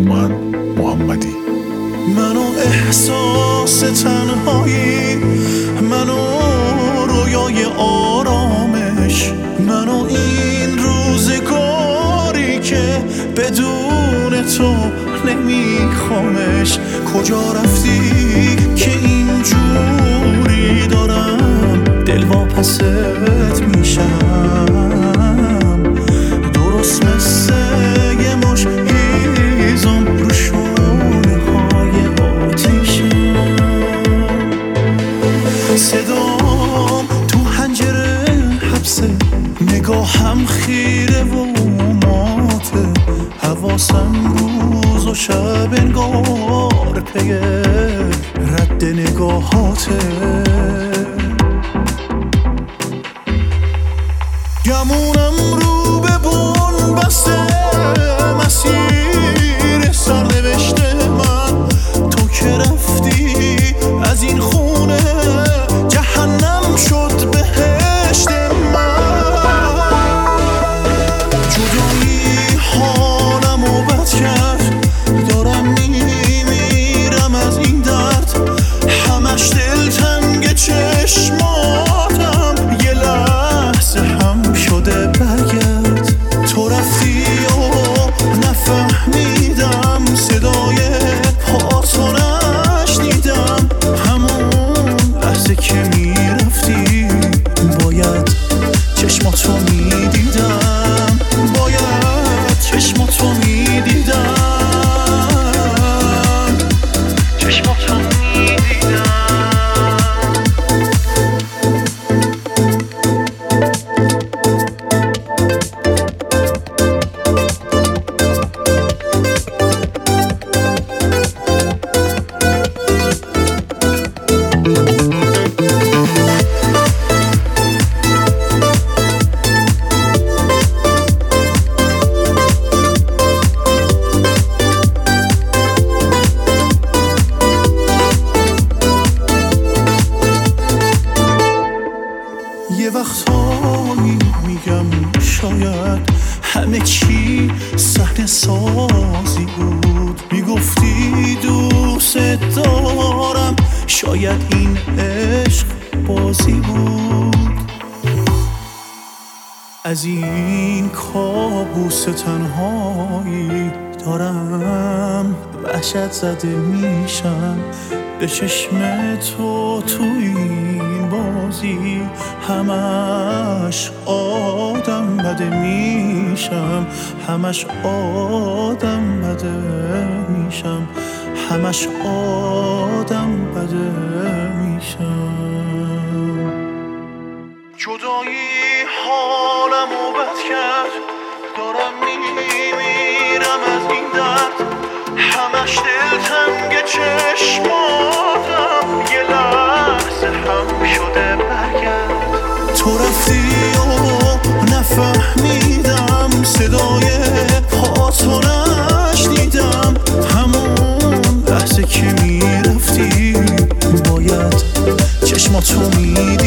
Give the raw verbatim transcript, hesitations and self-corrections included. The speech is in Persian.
من محمدی. منو احساس تنهایی، منو رویای آرامش، منو این روزگاری که بدون تو نمیخوامش. کجا رفتی که اینجوری دارم دل واپست میشم؟ درست مثل یه مش هیزم رو شونه های آتیشم. صدام تو حنجره حبسه، نگاهم خیره و ماته، حواسم روز و شب انگار پی رد نگاهاته. گمونم رو به بون بسته مسیر سرنوشت من، تو که رفتی از این خونه جهنم شد بهشت من. جدایی حالمو بد کرد، دارم میمیرم از این درد، همش دلتنگ چشماتم، یه لحظه هم شده برگرد. تو رفتی و نفهمیدم، صدای پاتو نشنیدم، همون لحظه که میرفتی باید چشماتو میدیدم، باید چشماتو میدیدم، چشماتو میدیدم. یه وقتایی میگم شاید همه چی صحنه سازی بود، میگفتی دوست دارم، شاید این عشق بازی بود. از این کابوس تنهایی دارم وحشت زده میشم، به چشم تو تو این بازی همش آدم بده میشم، همش آدم بده میشم، همش آدم بده میشم. جدایی حالمو بد کرد، دارم میمیرم از این درد، همش دلتنگ چشماتم، یه لحظه هم شده برگرد. تو رفتی و نفهمیدم، صدای پاتو نشنیدم، همون لحظه که میرفتی باید چشماتو میدیدم.